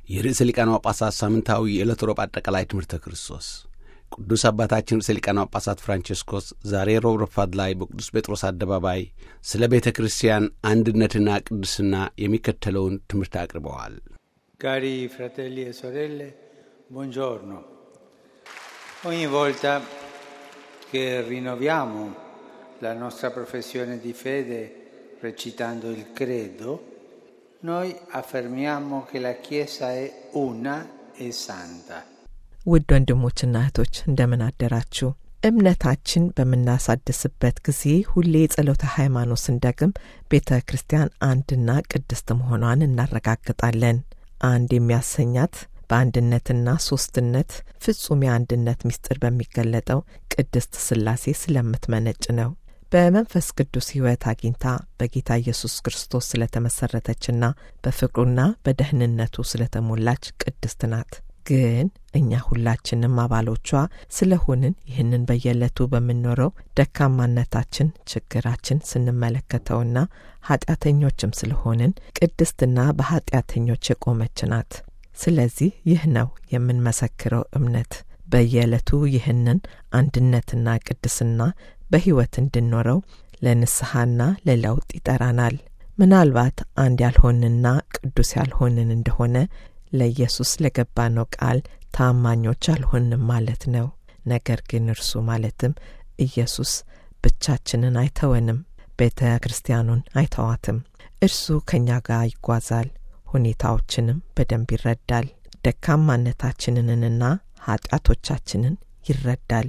የርዕሰ ሊቃነ ጳጳሳት ሳምንታዊ የዕለት ሮብ አጠቃላይ ትምህርተ ክርስቶስ ቅዱስ አባታችን ርዕሰ ሊቃነ ጳጳሳት ፍራንቺስኮስ ዛሬ ሮብ ረፋድ ላይ በቅዱስ ጴጥሮስ አደባባይ ስለ ቤተ ክርስቲያን አንድነትና ቅድስና የሚከተለውን ትምህርት አቅርበዋል። Cari fratelli e sorelle, buongiorno. Ogni volta che rinnoviamo la nostra professione di fede recitando il credo, noi affermiamo che la Chiesa è una e santa. ውድ ወንድሞችና እህቶች እንደምን አደራችሁ? እምነታችን በመናሳደስበት ጊዜ ሁሌ ጸሎተ ሃይማኖት ስንደግም ቤተ ክርስቲያን አንድና ቅድስት መሆኗን እናረጋግጣለን። አንድ የሚያሰኛት በአንድነትና ሶስትነት ፍጹም የአንድነት ምስጢር በሚገለጠው ቅድስት ሥላሴ ስለምትመነጭ ነው። በመንፈስ ቅዱስ ሕይወት አግኝታ በጌታ ኢየሱስ ክርስቶስ ስለተመሰረተችና በፍቅሩና በደህንነቱ ስለተሞላች ቅድስት ናት። ግን እኛ ሁላችንም አባሎቿ ስለሆንን ይህንን በየዕለቱ በመኖረው ደካማነታችን ችግራችን ስንመለከተውና ኃጢአተኞችም ስለሆንን ቅድስትና በኃጢአተኞች የቆመች ናት። ስለዚህ ይህ ነው የምንመሰክረው እምነት። በየዕለቱ ይህንን አንድነትና ቅድስና በሕይወት እንድንኖረው ለንስሐና ለለውጥ ይጠራናል። ምናልባት አንድ ያልሆንና ቅዱስ ያልሆንን እንደሆነ ለኢየሱስ ለገባነው ቃል ታማኞች አልሆንም ማለት ነው። ነገር ግን እርሱ ማለትም ኢየሱስ ብቻችንን አይተወንም፣ ቤተ ክርስቲያኑን አይተዋትም። እርሱ ከኛ ጋር ይጓዛል፣ ሁኔታዎችንም በደንብ ይረዳል፣ ደካማነታችንንና ኃጢአቶቻችንን ይረዳል፣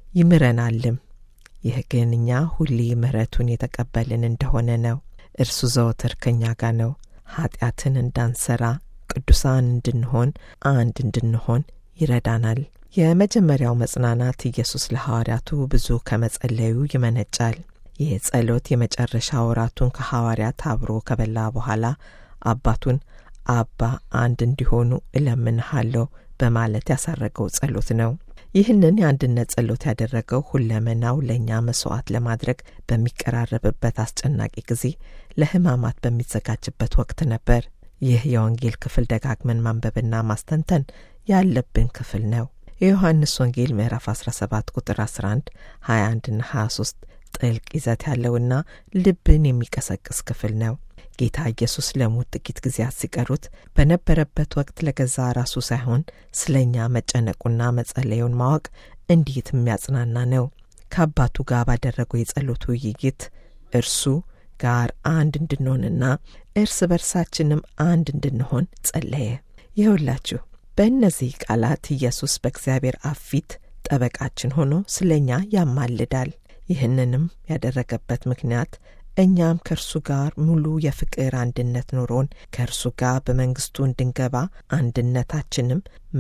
ይምረናልም። ይህ ግን እኛ ሁሌ ምሕረቱን የተቀበልን እንደሆነ ነው። እርሱ ዘወትር ከኛ ጋር ነው። ኃጢአትን እንዳንሰራ ቅዱሳን እንድንሆን አንድ እንድንሆን ይረዳናል። የመጀመሪያው መጽናናት ኢየሱስ ለሐዋርያቱ ብዙ ከመጸለዩ ይመነጫል። ይህ ጸሎት የመጨረሻ ወራቱን ከሐዋርያት አብሮ ከበላ በኋላ አባቱን አባ አንድ እንዲሆኑ እለምንሃለሁ በማለት ያሳረገው ጸሎት ነው። ይህንን የአንድነት ጸሎት ያደረገው ሁለመናው ለኛ መስዋዕት ለማድረግ በሚቀራረብበት አስጨናቂ ጊዜ ለሕማማት በሚዘጋጅበት ወቅት ነበር። ይህ የወንጌል ክፍል ደጋግመን ማንበብና ማስተንተን ያለብን ክፍል ነው። የዮሐንስ ወንጌል ምዕራፍ 17 ቁጥር 11፣ 21 እና 23 ጥልቅ ይዘት ያለውና ልብን የሚቀሰቅስ ክፍል ነው። ጌታ ኢየሱስ ለሞት ጥቂት ጊዜያት ሲቀሩት በነበረበት ወቅት ለገዛ ራሱ ሳይሆን ስለኛ መጨነቁና መጸለዩን ማወቅ እንዴት የሚያጽናና ነው። ከአባቱ ጋር ባደረገው የጸሎት ውይይት እርሱ ጋር አንድ እንድንሆንና እርስ በርሳችንም አንድ እንድንሆን ጸለየ። ይሁላችሁ በእነዚህ ቃላት ኢየሱስ በእግዚአብሔር አብ ፊት ጠበቃችን ሆኖ ስለኛ ያማልዳል። ይህንንም ያደረገበት ምክንያት እኛም ከእርሱ ጋር ሙሉ የፍቅር አንድነት ኖሮን ከእርሱ ጋር በመንግስቱ እንድንገባ አንድነታችንም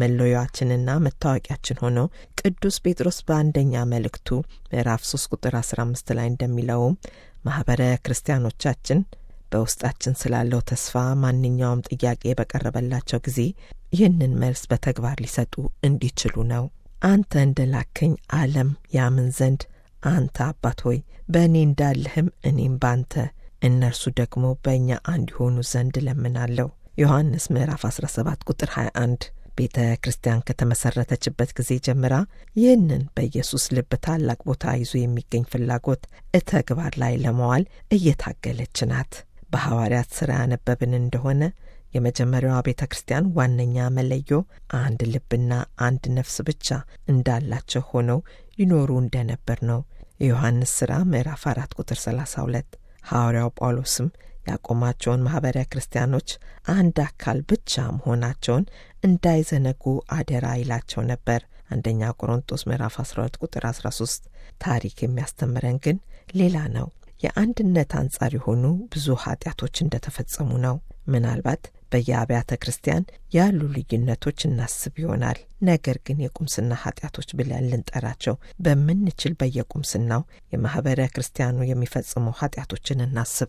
መለያችንና መታወቂያችን ሆኖ ቅዱስ ጴጥሮስ በአንደኛ መልእክቱ ምዕራፍ 3 ቁጥር 15 ላይ እንደሚለውም ማህበረ ክርስቲያኖቻችን በውስጣችን ስላለው ተስፋ ማንኛውም ጥያቄ በቀረበላቸው ጊዜ ይህንን መልስ በተግባር ሊሰጡ እንዲችሉ ነው። አንተ እንደላከኝ ዓለም ያምን ዘንድ አንተ አባት ሆይ በእኔ እንዳለህም እኔም ባንተ እነርሱ ደግሞ በእኛ አንድ ይሆኑ ዘንድ ለምናለሁ። ዮሐንስ ምዕራፍ 17 ቁጥር 21። ቤተ ክርስቲያን ከተመሰረተችበት ጊዜ ጀምራ ይህንን በኢየሱስ ልብ ታላቅ ቦታ ይዞ የሚገኝ ፍላጎት እተግባር ላይ ለማዋል እየታገለች ናት። በሐዋርያት ሥራ ያነበብን እንደሆነ የመጀመሪያዋ ቤተ ክርስቲያን ዋነኛ መለዮ አንድ ልብና አንድ ነፍስ ብቻ እንዳላቸው ሆነው ይኖሩ እንደነበር ነው። የዮሐንስ ሥራ ምዕራፍ 4 ቁጥር 32። ሐዋርያው ጳውሎስም ያቆማቸውን ማህበረ ክርስቲያኖች አንድ አካል ብቻ መሆናቸውን እንዳይዘነጉ አደራ ይላቸው ነበር። አንደኛ ቆሮንቶስ ምዕራፍ 12 ቁጥር 13። ታሪክ የሚያስተምረን ግን ሌላ ነው። የአንድነት አንጻር የሆኑ ብዙ ኃጢአቶች እንደተፈጸሙ ነው። ምናልባት በየአብያተ ክርስቲያን ያሉ ልዩነቶች እናስብ ይሆናል። ነገር ግን የቁምስና ኃጢአቶች ብለን ልንጠራቸው በምንችል በየቁምስናው የማህበረ ክርስቲያኑ የሚፈጽሙ ኃጢአቶችን እናስብ።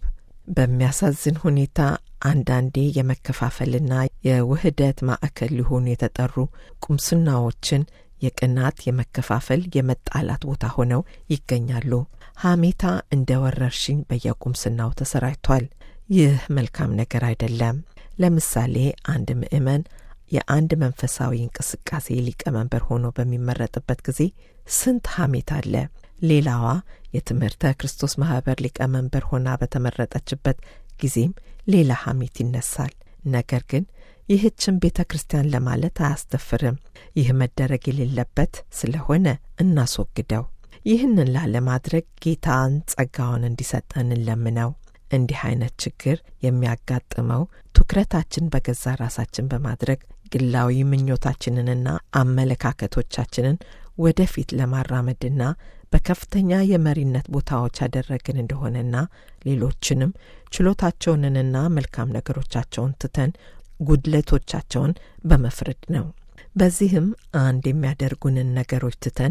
በሚያሳዝን ሁኔታ አንዳንዴ የመከፋፈልና የውህደት ማዕከል ሊሆኑ የተጠሩ ቁምስናዎችን የቅናት፣ የመከፋፈል፣ የመጣላት ቦታ ሆነው ይገኛሉ። ሐሜታ እንደ ወረርሽኝ በየቁምስናው ተሰራጭቷል። ይህ መልካም ነገር አይደለም። ለምሳሌ አንድ ምእመን የአንድ መንፈሳዊ እንቅስቃሴ ሊቀመንበር ሆኖ በሚመረጥበት ጊዜ ስንት ሐሜት አለ። ሌላዋ የትምህርተ ክርስቶስ ማህበር ሊቀመንበር ሆና በተመረጠችበት ጊዜም ሌላ ሐሜት ይነሳል። ነገር ግን ይህችን ቤተ ክርስቲያን ለማለት አያስደፍርም። ይህ መደረግ የሌለበት ስለሆነ እናስወግደው። ይህንን ላለማድረግ ጌታን ጸጋውን እንዲሰጠን እንለምነው። እንዲህ አይነት ችግር የሚያጋጥመው ትኩረታችን በገዛ ራሳችን በማድረግ ግላዊ ምኞታችንንና አመለካከቶቻችንን ወደፊት ለማራመድና በከፍተኛ የመሪነት ቦታዎች ያደረግን እንደሆነና ሌሎችንም ችሎታቸውንና መልካም ነገሮቻቸውን ትተን ጉድለቶቻቸውን በመፍረድ ነው። በዚህም አንድ የሚያደርጉንን ነገሮች ትተን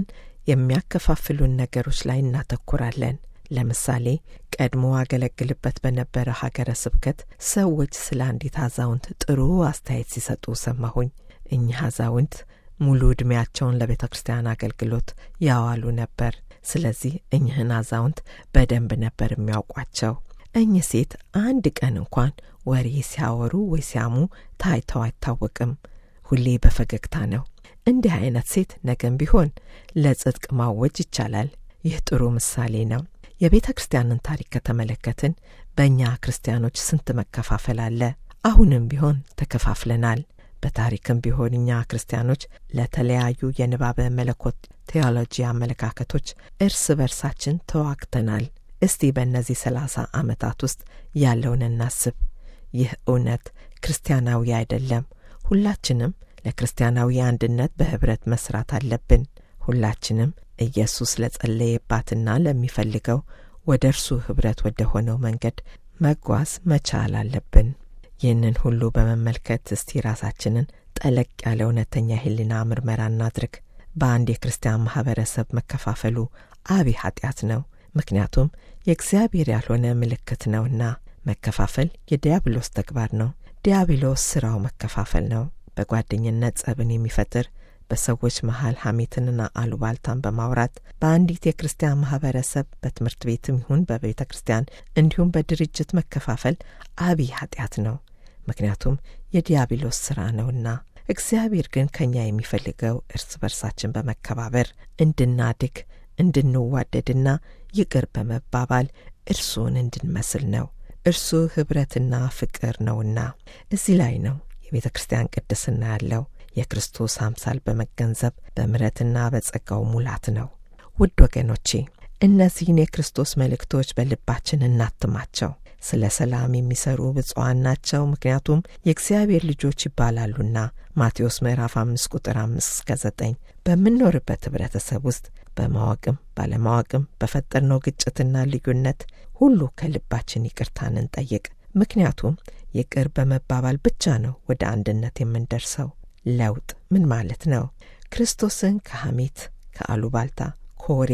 የሚያከፋፍሉን ነገሮች ላይ እናተኩራለን። ለምሳሌ ቀድሞ አገለግልበት በነበረ ሀገረ ስብከት ሰዎች ስለ አንዲት አዛውንት ጥሩ አስተያየት ሲሰጡ ሰማሁኝ። እኚህ አዛውንት ሙሉ ዕድሜያቸውን ለቤተ ክርስቲያን አገልግሎት ያዋሉ ነበር። ስለዚህ እኚህን አዛውንት በደንብ ነበር የሚያውቋቸው። እኚህ ሴት አንድ ቀን እንኳን ወሬ ሲያወሩ ወይ ሲያሙ ታይተው አይታወቅም። ሁሌ በፈገግታ ነው። እንዲህ አይነት ሴት ነገም ቢሆን ለጽድቅ ማወጅ ይቻላል። ይህ ጥሩ ምሳሌ ነው። የቤተ ክርስቲያንን ታሪክ ከተመለከትን በእኛ ክርስቲያኖች ስንት መከፋፈል አለ። አሁንም ቢሆን ተከፋፍለናል። በታሪክም ቢሆን እኛ ክርስቲያኖች ለተለያዩ የንባበ መለኮት ቴዎሎጂ አመለካከቶች እርስ በርሳችን ተዋግተናል። እስቲ በእነዚህ 30 ዓመታት ውስጥ ያለውን እናስብ። ይህ እውነት ክርስቲያናዊ አይደለም። ሁላችንም ለክርስቲያናዊ አንድነት በህብረት መስራት አለብን። ሁላችንም ኢየሱስ ለጸለየባትና ለሚፈልገው ወደ እርሱ ህብረት ወደ ሆነው መንገድ መጓዝ መቻል አለብን። ይህንን ሁሉ በመመልከት እስቲ ራሳችንን ጠለቅ ያለ እውነተኛ ህሊና ምርመራ እናድርግ። በአንድ የክርስቲያን ማህበረሰብ መከፋፈሉ አብይ ኃጢአት ነው። ምክንያቱም የእግዚአብሔር ያልሆነ ምልክት ነውና። መከፋፈል የዲያብሎስ ተግባር ነው። ዲያብሎስ ስራው መከፋፈል ነው። በጓደኝነት ጸብን የሚፈጥር፣ በሰዎች መሃል ሐሜትንና አሉባልታን በማውራት በአንዲት የክርስቲያን ማህበረሰብ በትምህርት ቤትም ይሁን በቤተ ክርስቲያን እንዲሁም በድርጅት መከፋፈል አብይ ኃጢአት ነው። ምክንያቱም የዲያብሎስ ስራ ነውና። እግዚአብሔር ግን ከኛ የሚፈልገው እርስ በርሳችን በመከባበር እንድናድግ፣ እንድንዋደድና ይቅር በመባባል እርሱን እንድንመስል ነው። እርሱ ህብረትና ፍቅር ነውና። እዚህ ላይ ነው የቤተ ክርስቲያን ቅድስና ያለው። የክርስቶስ አምሳል በመገንዘብ በምሕረትና በጸጋው ሙላት ነው። ውድ ወገኖቼ እነዚህን የክርስቶስ መልእክቶች በልባችን እናትማቸው። ስለ ሰላም የሚሰሩ ብፁዓን ናቸው ምክንያቱም የእግዚአብሔር ልጆች ይባላሉና። ማቴዎስ ምዕራፍ 5 ቁጥር 5-9 በምንኖርበት ህብረተሰብ ውስጥ በማወቅም ባለማወቅም በፈጠርነው ግጭትና ልዩነት ሁሉ ከልባችን ይቅርታን እንጠይቅ። ምክንያቱም ይቅር በመባባል ብቻ ነው ወደ አንድነት የምንደርሰው። ለውጥ ምን ማለት ነው? ክርስቶስን ከሐሜት፣ ከአሉባልታ፣ ከወሬ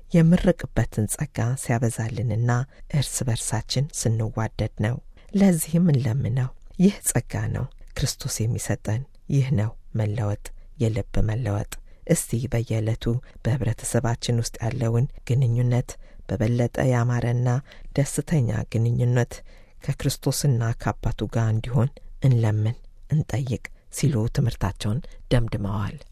የምርቅበትን ጸጋ ሲያበዛልንና እርስ በርሳችን ስንዋደድ ነው። ለዚህም እንለምነው። ይህ ጸጋ ነው ክርስቶስ የሚሰጠን። ይህ ነው መለወጥ፣ የልብ መለወጥ። እስቲ በየዕለቱ በህብረተሰባችን ውስጥ ያለውን ግንኙነት በበለጠ ያማረና ደስተኛ ግንኙነት ከክርስቶስና ከአባቱ ጋር እንዲሆን እንለምን፣ እንጠይቅ ሲሉ ትምህርታቸውን ደምድመዋል።